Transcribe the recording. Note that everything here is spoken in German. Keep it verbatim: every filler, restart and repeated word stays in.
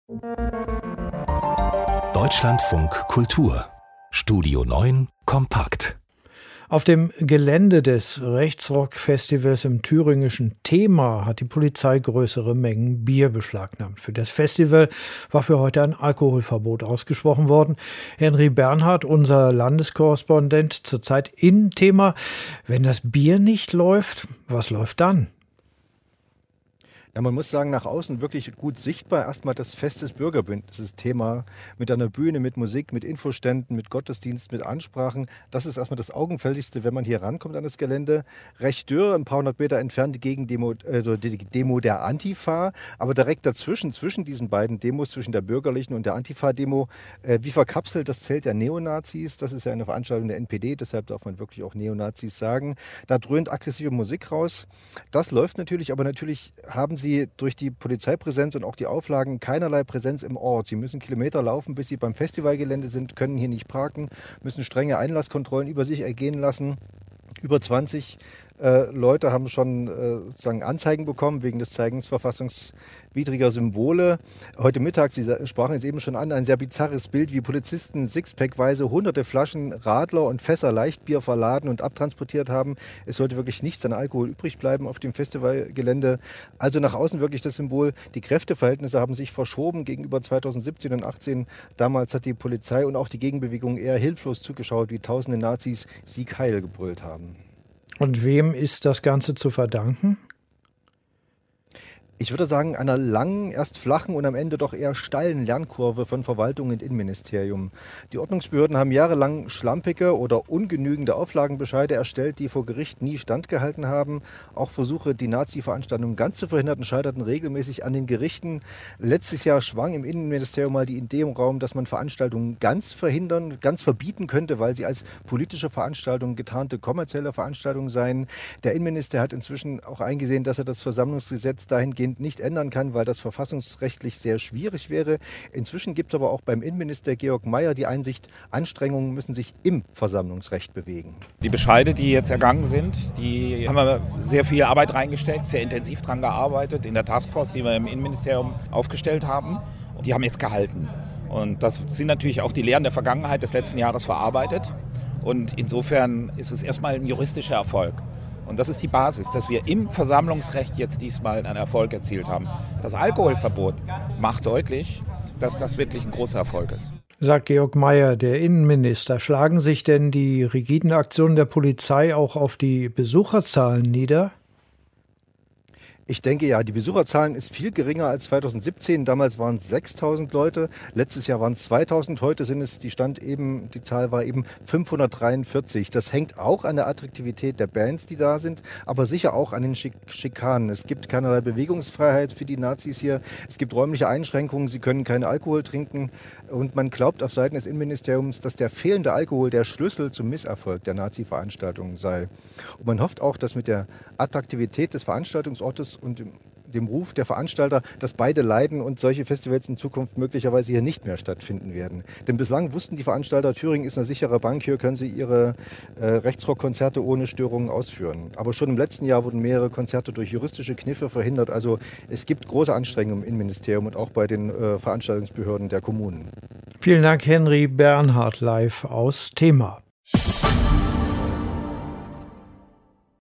Deutschlandfunk Kultur Studio neun Kompakt. Auf dem Gelände des Rechtsrock-Festivals im thüringischen Thema hat die Polizei größere Mengen Bier beschlagnahmt. Für das Festival war für heute ein Alkoholverbot ausgesprochen worden. Henry Bernhard, unser Landeskorrespondent, zurzeit in Thema. Wenn das Bier nicht läuft, was läuft dann? Ja, man muss sagen, nach außen wirklich gut sichtbar. Erstmal das Fest des Bürgerbündnisses Thema mit einer Bühne, mit Musik, mit Infoständen, mit Gottesdienst, mit Ansprachen. Das ist erstmal das Augenfälligste, wenn man hier rankommt an das Gelände. Recht dürr, ein paar hundert Meter entfernt die Gegendemo, äh, die Demo der Antifa. Aber direkt dazwischen, zwischen diesen beiden Demos, zwischen der bürgerlichen und der Antifa-Demo, äh, wie verkapselt das Zelt der Neonazis. Das ist ja eine Veranstaltung der N P D, deshalb darf man wirklich auch Neonazis sagen. Da dröhnt aggressive Musik raus. Das läuft natürlich, aber natürlich haben sie Sie durch die Polizeipräsenz und auch die Auflagen keinerlei Präsenz im Ort. Sie müssen Kilometer laufen, bis sie beim Festivalgelände sind, können hier nicht parken, müssen strenge Einlasskontrollen über sich ergehen lassen. Über zwanzig äh, Leute haben schon äh, sozusagen Anzeigen bekommen wegen des Zeigens verfassungswidriger Symbole. Heute Mittag, Sie sprachen es eben schon an, ein sehr bizarres Bild, wie Polizisten sixpackweise hunderte Flaschen Radler und Fässer Leichtbier verladen und abtransportiert haben. Es sollte wirklich nichts an Alkohol übrig bleiben auf dem Festivalgelände. Also nach außen wirklich das Symbol. Die Kräfteverhältnisse haben sich verschoben gegenüber zweitausendsiebzehn und achtzehn. Damals hat die Polizei und auch die Gegenbewegung eher hilflos zugeschaut, wie tausende Nazis Sieg Heil gebrüllt haben. Und wem ist das Ganze zu verdanken? Ich würde sagen, einer langen, erst flachen und am Ende doch eher steilen Lernkurve von Verwaltung und Innenministerium. Die Ordnungsbehörden haben jahrelang schlampige oder ungenügende Auflagenbescheide erstellt, die vor Gericht nie standgehalten haben. Auch Versuche, die Nazi-Veranstaltungen ganz zu verhindern, scheiterten regelmäßig an den Gerichten. Letztes Jahr schwang im Innenministerium mal die Idee im Raum, dass man Veranstaltungen ganz verhindern, ganz verbieten könnte, weil sie als politische Veranstaltungen getarnte kommerzielle Veranstaltungen seien. Der Innenminister hat inzwischen auch eingesehen, dass er das Versammlungsgesetz dahingehend nicht ändern kann, weil das verfassungsrechtlich sehr schwierig wäre. Inzwischen gibt es aber auch beim Innenminister Georg Mayer die Einsicht, Anstrengungen müssen sich im Versammlungsrecht bewegen. Die Bescheide, die jetzt ergangen sind, die haben wir sehr viel Arbeit reingesteckt, sehr intensiv dran gearbeitet in der Taskforce, die wir im Innenministerium aufgestellt haben. Und die haben jetzt gehalten. Und das sind natürlich auch die Lehren der Vergangenheit des letzten Jahres verarbeitet. Und insofern ist es erstmal ein juristischer Erfolg. Und das ist die Basis, dass wir im Versammlungsrecht jetzt diesmal einen Erfolg erzielt haben. Das Alkoholverbot macht deutlich, dass das wirklich ein großer Erfolg ist. Sagt Georg Mayer, der Innenminister. Schlagen sich denn die rigiden Aktionen der Polizei auch auf die Besucherzahlen nieder? Ich denke ja, die Besucherzahlen ist viel geringer als zweitausendsiebzehn. Damals waren es sechstausend Leute, letztes Jahr waren es zweitausend, heute sind es, die stand eben, die Zahl war eben fünfhundertdreiundvierzig. Das hängt auch an der Attraktivität der Bands, die da sind, aber sicher auch an den Schik- Schikanen. Es gibt keinerlei Bewegungsfreiheit für die Nazis hier, es gibt räumliche Einschränkungen, sie können keinen Alkohol trinken und man glaubt auf Seiten des Innenministeriums, dass der fehlende Alkohol der Schlüssel zum Misserfolg der Nazi-Veranstaltungen sei. Und man hofft auch, dass mit der Attraktivität des Veranstaltungsortes und dem, dem Ruf der Veranstalter, dass beide leiden und solche Festivals in Zukunft möglicherweise hier nicht mehr stattfinden werden. Denn bislang wussten die Veranstalter, Thüringen ist eine sichere Bank, hier können sie ihre äh, Rechtsrock-Konzerte ohne Störungen ausführen. Aber schon im letzten Jahr wurden mehrere Konzerte durch juristische Kniffe verhindert. Also es gibt große Anstrengungen im Innenministerium und auch bei den äh, Veranstaltungsbehörden der Kommunen. Vielen Dank, Henry Bernhard, live aus Thema.